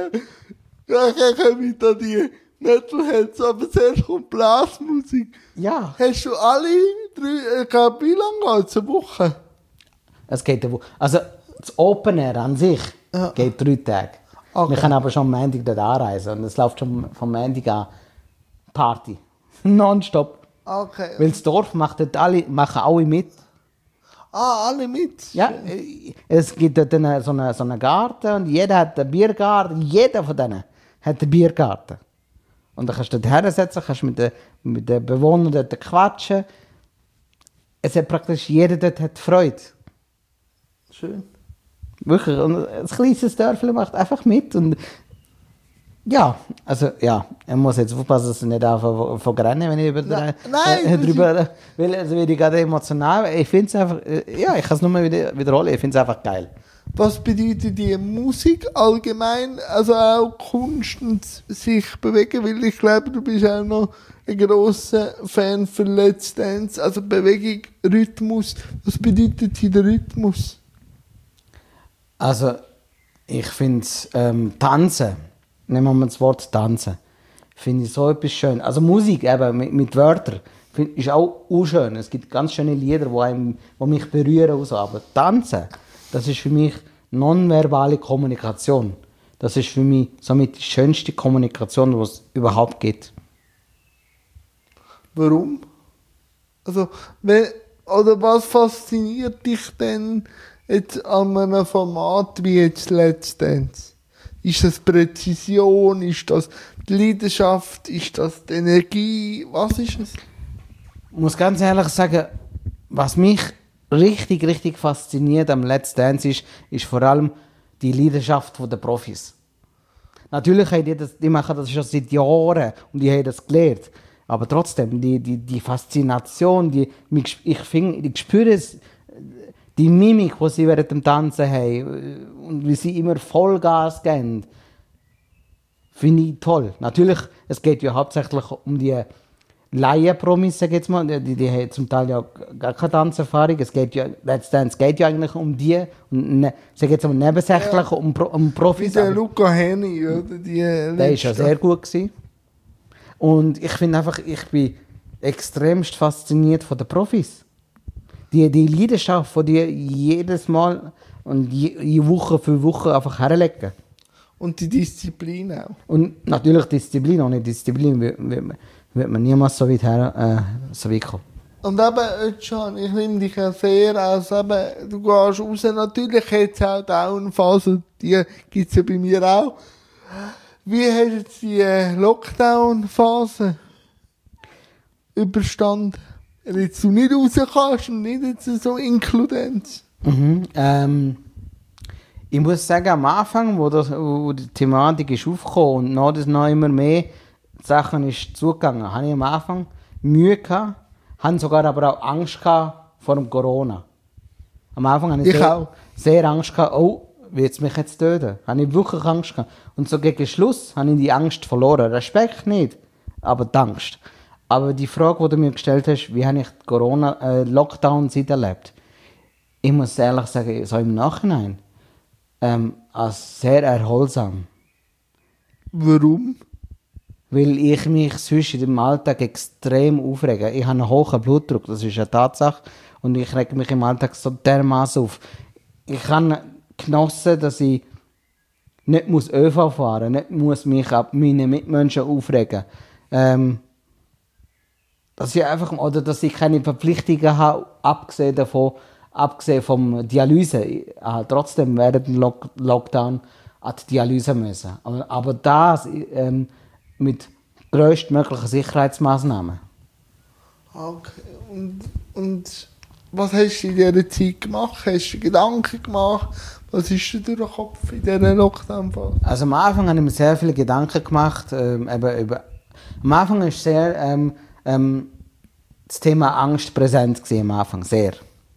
Ja, dann kommen da die Metalheads, aber zuerst kommt Blasmusik. Ja. Hast du alle drei, ich glaube, wie lange geht es? Eine Woche? Es geht eine Woche. Also das Open Air an sich Ja. geht drei Tage. Okay. Wir können aber schon am Montag dort anreisen und es läuft schon vom Montag an Party. Nonstop. Okay. Weil das Dorf macht dort alle, machen alle mit. Ah, alle mit? Ja, äh, es gibt dort eine, so, einen, so einen Garten und jeder hat einen Biergarten. Jeder von denen hat einen Biergarten. Und dann kannst du dort hersetzen, kannst mit den, mit den Bewohnern dort quatschen. Es hat praktisch jeder dort hat Freude. Schön. Wirklich. Und ein kleines Dörfchen macht einfach mit. Und ja, also ja, ich muss jetzt aufpassen, dass ich nicht anfange von rennen, wenn ich über Nein, äh, nein, äh, drüber, weil also werde ich gerade emotional. Ich finde es einfach, äh, ja, ich kann es nur mal wieder, wiederholen, ich finde es einfach geil. Was bedeutet die Musik allgemein, also auch Kunst und sich bewegen? Weil ich glaube, du bist auch noch ein grosser Fan für Let's Dance, also Bewegung, Rhythmus. Was bedeutet hier der Rhythmus? Also, ich finde ähm, Tanzen, nehmen wir mal das Wort Tanzen, finde ich so etwas schön. Also Musik eben mit, mit Wörtern find, ist auch schön. Es gibt ganz schöne Lieder, die, einem, die mich berühren. Und so. Aber Tanzen, das ist für mich nonverbale Kommunikation. Das ist für mich somit die schönste Kommunikation, die es überhaupt gibt. Warum? Also, wenn, oder was fasziniert dich denn jetzt an einem Format wie jetzt Let's Dance? Ist das Präzision? Ist das die Leidenschaft? Ist das die Energie? Was ist es? Ich muss ganz ehrlich sagen, was mich richtig, richtig fasziniert am Let's Dance ist, ist vor allem die Leidenschaft der Profis. Natürlich haben die, das, die machen das schon seit Jahren und die haben das gelernt. Aber trotzdem, die, die, die Faszination, die, ich, find, ich spüre es, die Mimik, die sie während dem Tanzen haben und wie sie immer Vollgas geben, finde ich toll. Natürlich, es geht ja hauptsächlich um die Laienpromis, sag ich jetzt mal, die, die haben zum Teil ja gar keine Tanzerfahrung. Es geht ja, Let's Dance geht ja eigentlich um die, und ne, sag jetzt mal nebensächlich ja. um, um Profis. Wie der Luca Henny, oder? Die der war ja sehr gut gewesen. Und ich finde einfach, ich bin extremst fasziniert von den Profis. Die, die Leidenschaft von dir jedes Mal und je, je Woche für Woche einfach herlegen. Und die Disziplin auch. Und natürlich Disziplin, ohne Disziplin wird, wird, wird man niemals so weit, her, äh, so weit kommen. Und eben, Can, ich nehme dich ja sehr aus, eben, du gehst raus, natürlich hat es auch Downphase, die gibt es ja bei mir auch. Wie hast du jetzt die äh, Lockdown-Phase überstanden? Wenn jetzt du nicht raus kannst und nicht jetzt so Inkludenz. Mhm, ähm, ich muss sagen, am Anfang, wo, das, wo die Thematik ist aufgekommen und noch, das noch immer mehr Sachen ist zugegangen, habe ich am Anfang Mühe gehabt, habe sogar aber auch Angst gehabt vor dem Corona. Am Anfang hatte ich, Ich sehr, auch. sehr Angst gehabt, oh, wird es mich jetzt töten? Habe ich wirklich Angst gehabt. Und so gegen Schluss habe ich die Angst verloren. Respekt nicht, aber die Angst. Aber die Frage, die du mir gestellt hast, wie habe ich die Corona-Lockdown-Zeit erlebt? Ich muss ehrlich sagen, so im Nachhinein, ähm, als sehr erholsam. Warum? Weil ich mich sonst in dem Alltag extrem aufrege. Ich habe einen hohen Blutdruck, das ist eine Tatsache. Und ich rege mich im Alltag so dermaßen auf. Ich habe genossen, dass ich nicht muss ÖV fahren muss, nicht muss mich ab meinen Mitmenschen aufregen. Ähm, dass ich einfach, oder dass ich keine Verpflichtungen habe, abgesehen davon, abgesehen vom Dialyse. Ich habe trotzdem während dem Lock- Lockdown an die Dialyse müssen. Aber, aber das ähm, mit grösstmöglichen Sicherheitsmaßnahmen. Okay. Und, und was hast du in dieser Zeit gemacht? Hast du dir Gedanken gemacht? Was ist dir durch den Kopf in dieser Lockdown-Phase? Also am Anfang habe ich mir sehr viele Gedanken gemacht. Ähm, eben über, am Anfang ist sehr ähm, ähm, das Thema Angst präsent gewesen, am Anfang, sehr.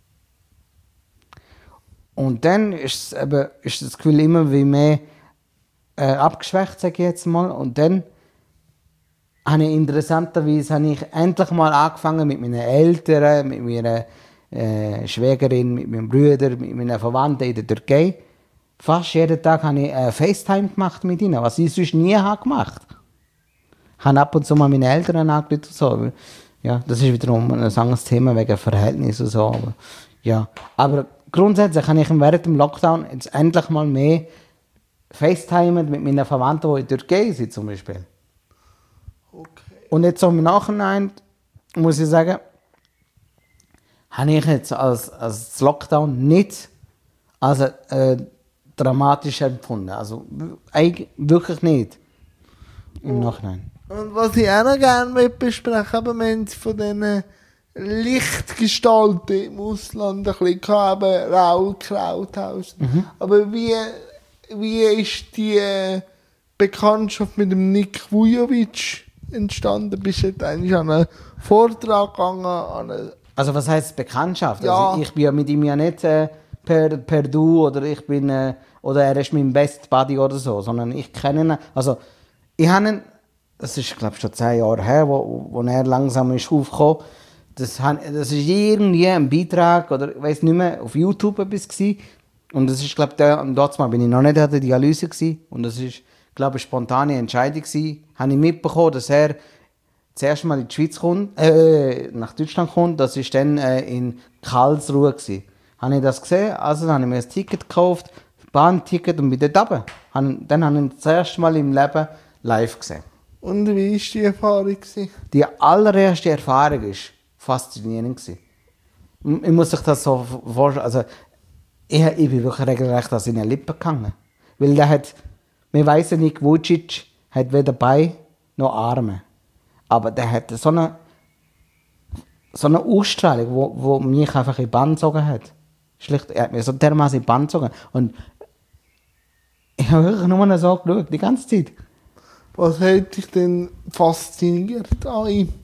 Und dann ist, es eben, ist das Gefühl immer wie mehr äh, abgeschwächt, sage ich jetzt mal. Und dann habe ich interessanterweise habe ich endlich mal angefangen mit meinen Eltern, mit meiner äh, Schwägerin, mit meinem Bruder, mit meinen Verwandten in der Türkei. Fast jeden Tag habe ich äh, FaceTime gemacht mit ihnen, was ich sonst nie habe gemacht. Ich habe ab und zu mal meine Eltern angerufen und so. Ja, das ist wiederum ein anderes Thema wegen Verhältnis und so. Aber, ja. aber grundsätzlich habe ich während dem Lockdown jetzt endlich mal mehr FaceTime mit meinen Verwandten, die in der Türkei sind zum Beispiel. Okay. Und jetzt so im Nachhinein muss ich sagen, habe ich jetzt als, als das Lockdown nicht als äh, dramatisch empfunden. Also eigentlich wirklich nicht. Im Oh. Nachhinein. Und was ich auch noch gerne besprechen möchte, wir haben von diesen Lichtgestalten im Ausland ein bisschen gehabt, eben Raoul Krauthausen. Mhm. Aber wie, wie ist die äh, Bekanntschaft mit dem Nick Vujovic entstanden? Bist du jetzt eigentlich an einen Vortrag gegangen? An eine Also was heisst Bekanntschaft? Ja. Also ich bin ja mit ihm ja nicht äh, per, per Du oder ich bin äh, oder er ist mein Best Buddy oder so, sondern ich kenne ihn. Also ich habe ihn, das ist glaube ich schon zehn Jahre her, wo, wo er langsam ist aufgekommen. Das, das ist irgendwie ein Beitrag oder ich weiß nicht mehr auf YouTube etwas gewesen. Und das ist glaube ich, und dort mal bin ich noch nicht an der Dialyse gewesen. Und das ist glaube ich eine spontane Entscheidung gewesen. Habe ich mitbekommen, dass er zuerst mal in die Schweiz kommt, äh, nach Deutschland kommt, das war dann äh, in Karlsruhe gewesen. Habe ich das gesehen, also dann habe ich mir ein Ticket gekauft, ein Bahnticket und bin dort runter. Dann habe ich ihn das erste Mal im Leben live gesehen. Und wie war die Erfahrung gewesen? Die allererste Erfahrung war faszinierend gewesen. Ich muss sich das so vorstellen, also ich, ich bin wirklich regelrecht an seine Lippen gegangen. Weil der hat, wir weissen nicht, Vucic hat weder Beine noch Arme. Aber der hat so eine, so eine Ausstrahlung, wo, wo mich einfach in die Bann gezogen hat. Schlicht, er hat mir so dermaßen in die Bann gezogen. Und ich habe wirklich nur so geschaut, die ganze Zeit. Was hat dich denn fasziniert an ihm?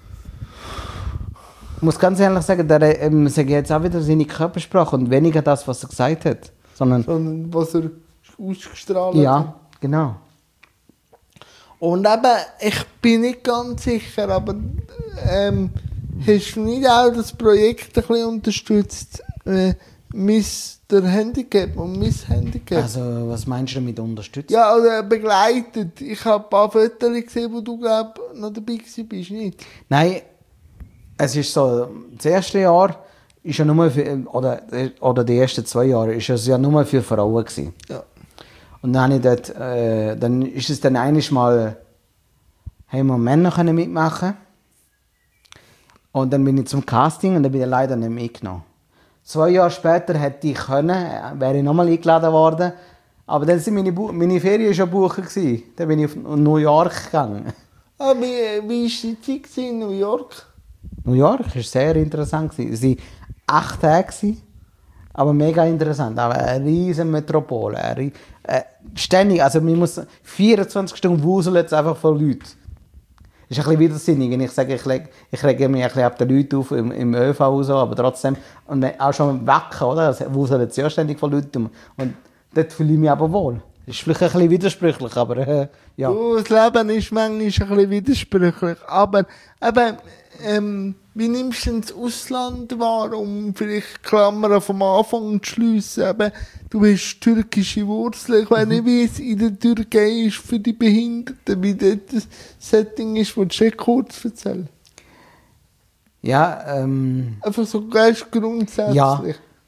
Ich muss ganz ehrlich sagen, der ähm, sage jetzt auch wieder seine Körpersprache und weniger das, was er gesagt hat. Sondern, Sondern was er ausgestrahlt ja, hat? genau. Und eben, ich bin nicht ganz sicher, aber ähm, hast du nicht auch das Projekt ein bisschen unterstützt? Äh, Mister Handicap und Miss Handicap? Also, was meinst du damit unterstützt? Ja, oder begleitet. Ich habe ein paar Fotos gesehen, wo du, glaube ich, noch dabei gewesen bist, nicht? Nein, es ist so, das erste Jahr ist ja nur für, oder, oder die ersten zwei Jahre, ist es ja nur für Frauen gewesen. Ja. Und dann habe ich dort, äh, dann ist es dann einiges Mal, haben wir Männer können mitmachen. Und dann bin ich zum Casting und dann bin ich leider nicht mitgenommen. Zwei Jahre später hätte ich können, wäre ich nochmal eingeladen worden. Aber dann sind meine, Bu- meine Ferien schon gebucht gewesen. Dann bin ich auf New York gegangen. Ah, wie, wie war die Zeit in New York? New York war sehr interessant. Es waren acht Tage, gewesen, aber mega interessant. Aber eine riesige Metropole. Eine, rie- äh, ständig, also man muss vierundzwanzig Stunden wuseln jetzt einfach von Leuten. Das ist ein bisschen widersinnig, wenn ich sage, ich rege, ich rege mich ein bisschen ab den Leuten auf im, im ÖV und so, aber trotzdem, und dann auch schon weg, oder? Das wuseln jetzt ja ständig von Leuten um. Und dort fühle ich mich aber wohl. Das ist vielleicht ein bisschen widersprüchlich, aber äh, ja. Du, das Leben ist manchmal ein bisschen widersprüchlich. Aber eben, ähm, wie nimmst du denn das Ausland wahr, um vielleicht Klammern vom Anfang zu schliessen? Eben, du hast türkische Wurzeln. Ich weiß nicht, wie es in der Türkei ist für die Behinderten, wie dort das Setting ist. Willst du dir kurz erzählen? Ja, ähm, Einfach so ganz grundsätzlich. Ja.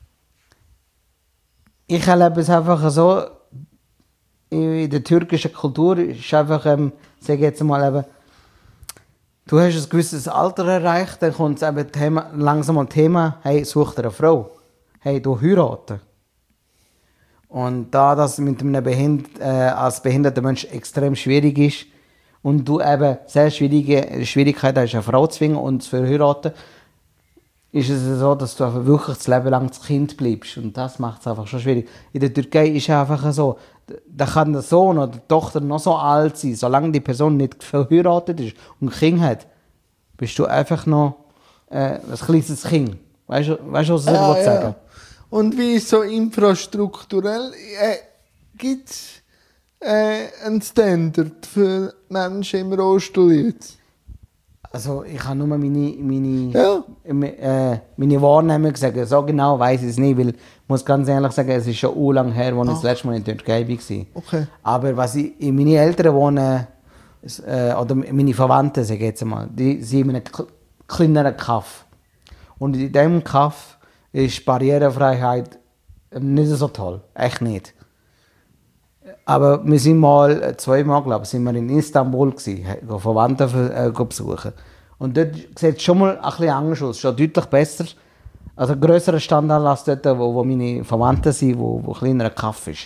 ich erlebe es einfach so, in der türkischen Kultur ist einfach, ähm, sag ich jetzt mal eben, du hast ein gewisses Alter erreicht, dann kommt es eben Thema, langsam ein Thema, hey, such dir eine Frau. Hey, du heiraten. Und da das mit einem Behind äh, als behinderter Mensch extrem schwierig ist und du eben sehr schwierige Schwierigkeiten hast, eine Frau zu finden und zu verheiraten, ist es so, dass du einfach wirklich das Leben lang das Kind bleibst. Und das macht es einfach schon schwierig. In der Türkei ist es einfach so, da kann der Sohn oder die Tochter noch so alt sein, solange die Person nicht verheiratet ist und ein Kind hat, bist du einfach noch äh, ein kleines Kind. Weißt du, weißt du was ich Ah, ja, sagen ja. Und wie ist so infrastrukturell? Äh, Gibt es äh, einen Standard für Menschen im Rollstuhl jetzt? Also ich habe nur meine, meine, Ja. äh, meine Wahrnehmung gesagt. So genau weiß ich es nicht, weil ich muss ganz ehrlich sagen, es ist schon u lang her, als ich das letzte Mal in der Türkei war. Okay. Aber was ich, meine Eltern wohnen, äh, oder meine Verwandten, sage ich jetzt mal, die sind in einem kl- kleineren Kaff. Und in diesem Kaff ist Barrierefreiheit nicht so toll. Echt nicht. Aber wir sind mal, zweimal glaube ich, sind wir in Istanbul gewesen, gehen Verwandte äh, gehen besuchen. Und dort sieht es schon mal ein bisschen anders aus, schon deutlich besser. Also ein grösserer Standard als dort, wo, wo meine Verwandten sind, wo, wo ein kleinerer Kaff ist.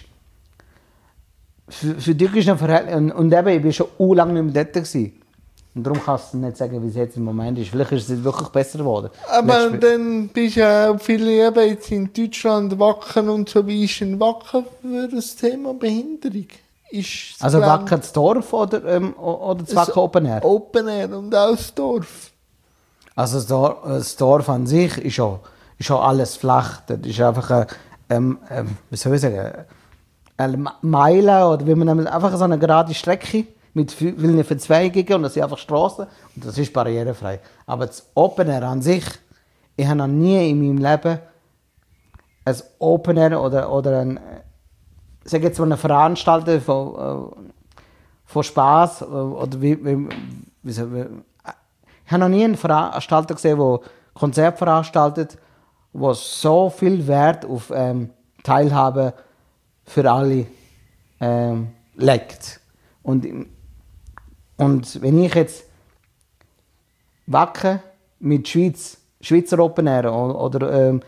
Für, für dich ist ein Verhältnis, und, und eben, ich war schon u lange nicht mehr dort gewesen. Und darum kannst du nicht sagen, wie es jetzt im Moment ist. Vielleicht ist es wirklich besser geworden. Aber Nicht dann bist du ja auch viele eben jetzt in Deutschland Wacken und so. Wie ist ein Wacken für das Thema Behinderung? Ist das Also Gelände- Wacken das Dorf oder, ähm, oder das Das Wacken Open Air? Open Air und auch das Dorf. Also das Dorf, das Dorf an sich ist schon, ist schon alles flach. Das ist einfach eine, ähm, ähm, wie soll ich sagen, eine Meile oder wie man nennt, einfach so eine gerade Strecke mit vielen Verzweigungen und das sind einfach Straßen und das ist barrierefrei. Aber das Open Air an sich, ich habe noch nie in meinem Leben ein Open Air oder, oder ein, sag jetzt mal eine Veranstaltung von, äh, von Spaß oder wie, wie, wie, soll- wie ich habe noch nie einen Veranstalter gesehen, der Konzert veranstaltet, der so viel Wert auf ähm, Teilhabe für alle ähm, legt. Und, und wenn ich jetzt Wacken mit Schweiz, Schweizer Open Air oder, oder ähm,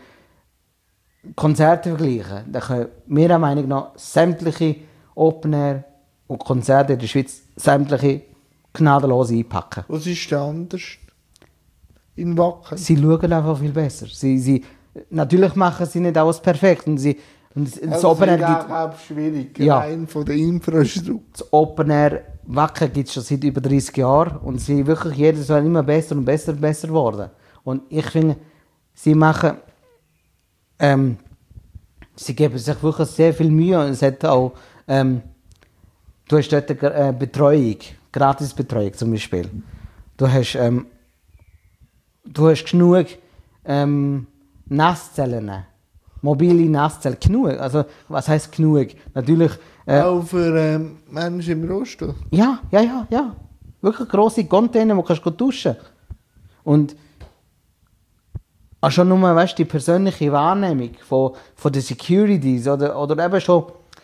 Konzerte vergleiche, dann können meiner Meinung nach sämtliche Open Air und Konzerte in der Schweiz sämtliche gnadenlos einpacken. Was ist denn anders? In Wacken? Sie schauen einfach viel besser. Sie, sie, natürlich machen sie nicht alles perfekt. Und sie, und das Also Open Air ist gibt, auch schwierig, Ja. rein von der Infrastruktur. das Open Air Wacken gibt es schon seit über dreißig Jahren. Und sie wirklich jedes Jahr immer besser und besser und besser geworden. Und ich finde, sie machen, ähm, sie geben sich wirklich sehr viel Mühe. Und es hat auch, ähm, du hast dort eine äh, Betreuung, Gratisbetreuung zum Beispiel. Du hast, ähm, du hast genug ähm, Nasszellen, mobile Nasszellen, genug. Also was heisst genug? Natürlich, äh, Auch für ähm, Menschen im Rollstuhl. ja, ja, ja, ja. Wirklich grosse Container, wo du kannst duschen. Und auch schon nur, weißt, die persönliche Wahrnehmung von, von den Securities oder, oder eben schon,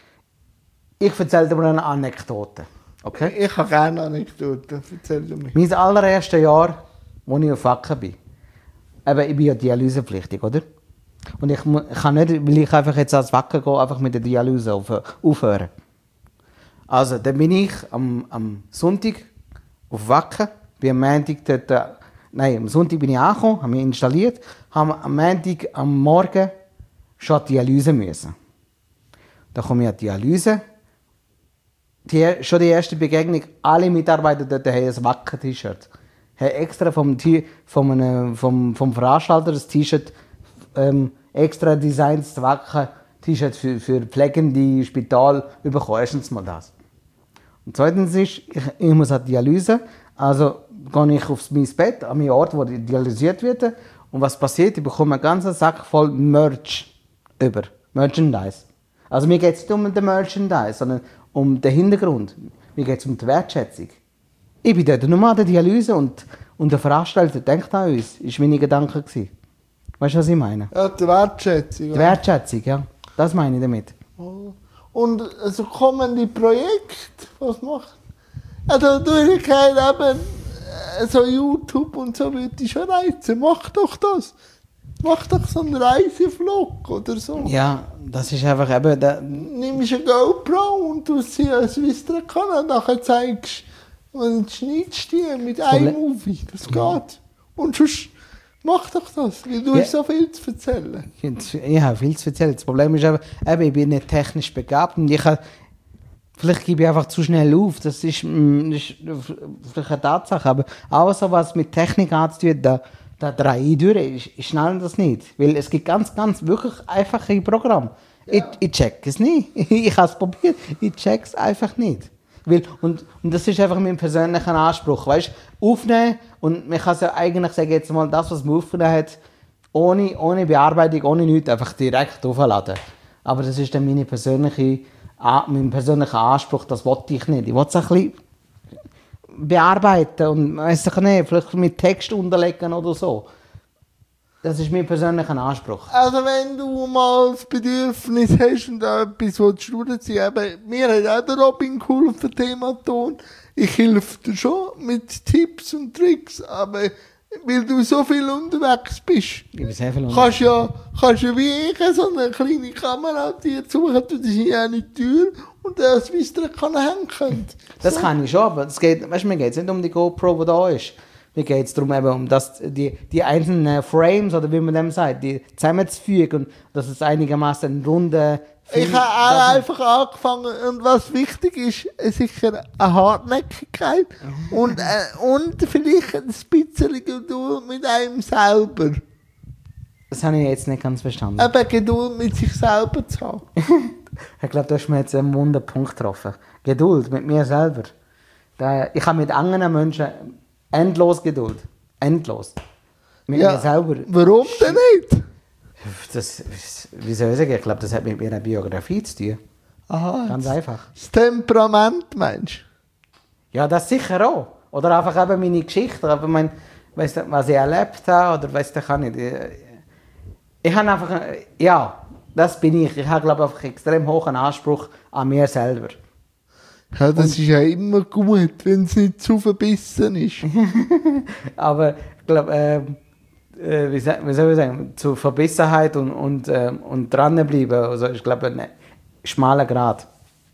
ich erzähle dir mal eine Anekdote. Okay? Ich habe gerne Anekdoten, erzähl du mir. Mein allererstes Jahr, als ich auf Wacken bin, eben, ich bin ja dialysepflichtig, oder? Und ich, mu- ich kann nicht, weil ich einfach jetzt als Wacken gehe, einfach mit der Dialyse auf, aufhören. Also, dann bin ich am, am Sonntag auf Wacken, bin am Montag dort, äh, nein, am Sonntag bin ich angekommen, habe mich installiert, habe am Montag am Morgen schon an die Dialyse müssen. Dann komme ich an die Dialyse. Die, schon die erste Begegnung, alle Mitarbeiter dort haben ein Wacken-T-Shirt. Haben extra vom, T- vom, einem- vom, vom Veranstalter das T-Shirt, ähm, extra designs Wacken-T-Shirt für, für pflegende Spital bekommen. Erstens mal das. Und zweitens ist, ich, ich muss an die Dialyse, also gehe ich aufs mein Bett, an meinen Ort, wo dialysiert wird. Und was passiert? Ich bekomme einen ganzen Sack voll Merch über. Merchandise. Also mir geht es nicht um den Merchandise, sondern um den Hintergrund. Mir geht es um die Wertschätzung. Ich bin dort nur an der Dialyse und, und der Veranstalter denkt an uns. Das war meine Gedanke. Gewesen. Weißt du, was ich meine? Ja, die Wertschätzung. Die Wertschätzung, ja. Das meine ich damit. Und so kommende Projekte, was macht? Also du hast eben äh, so YouTube und so würde ich schon reizen. Mach doch das. Mach doch so einen Reisevlog oder so. Ja, das ist einfach eben... Der, Nimmst eine GoPro und du sie ein Swisstra-Kanal und nachher zeigst und schneidest die mit Problem- iMovie. Das geht. Und sonst mach doch das, weil du Ja. hast so viel zu erzählen. ich habe viel zu erzählen. Das Problem ist eben, eben, ich bin nicht technisch begabt und ich habe... Vielleicht gebe ich einfach zu schnell auf. Das ist, mm, das ist vielleicht eine Tatsache. Aber alles, was mit Technik anzutun, da, da drehe ich durch. Ich, ich schnall das nicht. Weil es gibt ganz, ganz wirklich einfache Programme. Ich, ich check es nicht. Ich habe es probiert. Ich check es einfach nicht. Weil, und, und das ist einfach mein persönlicher Anspruch. Weißt du, aufnehmen und man kann es ja eigentlich sagen, jetzt mal das, was man aufgenommen hat, ohne, ohne Bearbeitung, ohne nichts, einfach direkt aufladen. Aber das ist dann meine persönliche, A- mein persönlicher Anspruch, das wollte ich nicht. Ich wollte es ein bisschen bearbeiten und weiss ich nicht, vielleicht mit Text unterlegen oder so. Das ist mein persönlicher Anspruch. Also wenn du mal das Bedürfnis hast und da etwas durchziehen willst, mir hat auch der Robin geholfen, Thema Ton. Ich helfe dir schon mit Tipps und Tricks, aber weil du so viel unterwegs bist, Ich bin sehr viel kannst ja, kannst ja wie ich so eine kleine Kamera dir suchen, du das hier an die Tür und das Wisser kann hängen. Das kann ich schon, aber es geht, weißt, mir geht es nicht um die GoPro, die da ist. Mir geht es darum, eben, um das, die, die einzelnen Frames, oder wie man dem sagt, die zusammenzufügen und dass es einigermaßen ein runder Ich habe auch einfach angefangen und was wichtig ist, äh, sicher eine Hartnäckigkeit und, äh, und vielleicht ein bisschen Geduld mit einem selber. Das habe ich jetzt nicht ganz verstanden. Eben Geduld mit sich selber zu haben. Ich glaube, du hast mir jetzt einen wunden Punkt getroffen. Geduld mit mir selber. Da, ich habe mit anderen Menschen endlos Geduld. Endlos. Mit mir selber. Warum denn nicht? Das, wie soll ich sagen? Ich glaube, das hat mit meiner Biografie zu tun. Aha, Ganz einfach. das Temperament, meinst Ja, das sicher auch. Oder einfach eben meine Geschichte, aber mein, weißt du, was ich erlebt habe, oder weißt du, kann ich. Ich, ich habe einfach, ja, das bin ich. Ich habe, glaube ich, einfach extrem hohen Anspruch an mir selber. du? Ja, das ist ja immer gut, wenn es nicht zu verbissen ist. Aber ich glaube, ähm, äh, wie, sa- wie soll ich sagen, zur Verbissenheit und, und, ähm, und dranbleiben, also ich glaube, ein schmaler Grad.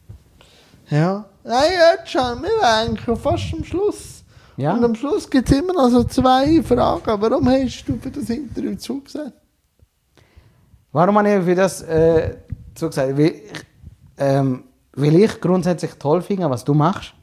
Ja. Nein, jetzt schon, wir sind eigentlich schon fast am Schluss. Ja. Und am Schluss gibt es immer noch so zwei Fragen. Warum hast du für das Interview zugesagt? Warum habe ich für das äh, zugesagt? Weil ich, ähm, weil ich grundsätzlich toll finde, was du machst.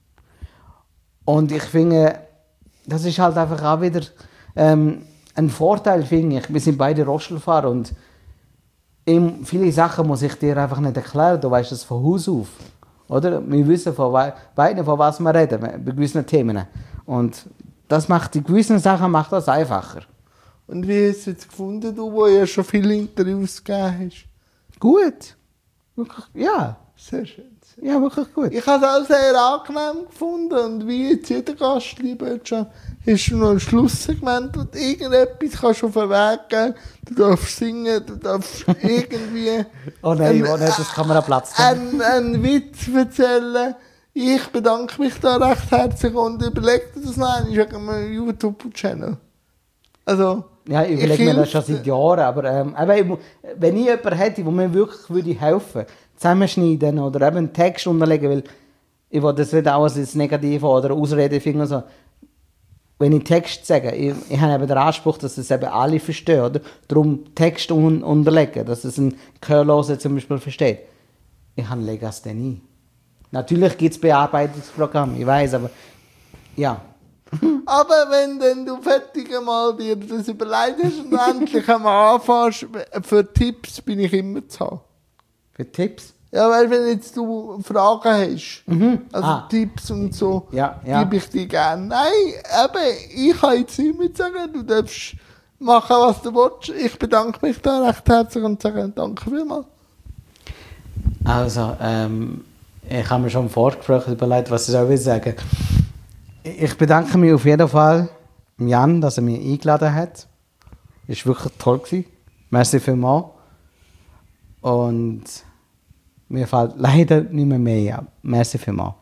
Und ich finde, das ist halt einfach auch wieder ähm, ein Vorteil, finde ich. Wir sind beide Rollstuhlfahrer und eben viele Sachen muss ich dir einfach nicht erklären. Du weißt das von Haus auf. Oder? Wir wissen von wei- beiden, von was wir reden, bei gewissen Themen. Und das macht, die gewissen Sachen macht das einfacher. Und wie hast du es jetzt gefunden, du, wo ja schon viele Interviews gegeben hast? Gut. Wirklich, ja. sehr schön. Ja, wirklich gut. Ich habe es auch sehr angenehm gefunden und wie jetzt jeder Gast, lieber schon, hast du noch ein Schlusssegment und irgendetwas kannst du auf den Weg geben. Du darfst singen, du darfst irgendwie Oh nein, oh nein, das kann man an Platz nehmen. einen, einen Witz erzählen. Ich bedanke mich da recht herzlich und überlege dir das noch einmal wegen meinem YouTube-Channel. Also, Ja, ich überlege mir das schon seit Jahren, aber ähm, eben, ich mu- wenn ich jemanden hätte, der mir wirklich würde helfen, zusammenschneiden oder eben einen Text unterlegen, weil ich will das nicht auch als Negativ oder Ausrede finden. So. Wenn ich Text sage, ich, ich habe eben den Anspruch, dass es eben alle verstehen, oder? Darum Text un unterlegen, dass es ein Gehörloser zum Beispiel versteht. Ich habe das dann nie. Natürlich gibt es Bearbeitungsprogramme, ich weiß, aber ja. Aber wenn denn du fertig mal dir das überlegt hast und endlich einmal anfängst, für Tipps bin ich immer zu haben. Für Tipps? Ja, weil wenn jetzt du Fragen hast, Mhm. also Ah. Tipps und so, Ja, ja. gebe ich dir gerne. Nein, eben, ich kann jetzt nicht mehr sagen, du darfst machen, was du willst. Ich bedanke mich da recht herzlich und sage danke vielmals. Also, ähm, ich habe mir schon im Vorgespräch überlegt, was ich soll sagen. Ich bedanke mich auf jeden Fall dem Jan, dass er mich eingeladen hat. Es war wirklich toll gewesen. Merci vielmals. Und mir fällt leider nicht mehr mehr an. Merci vielmals.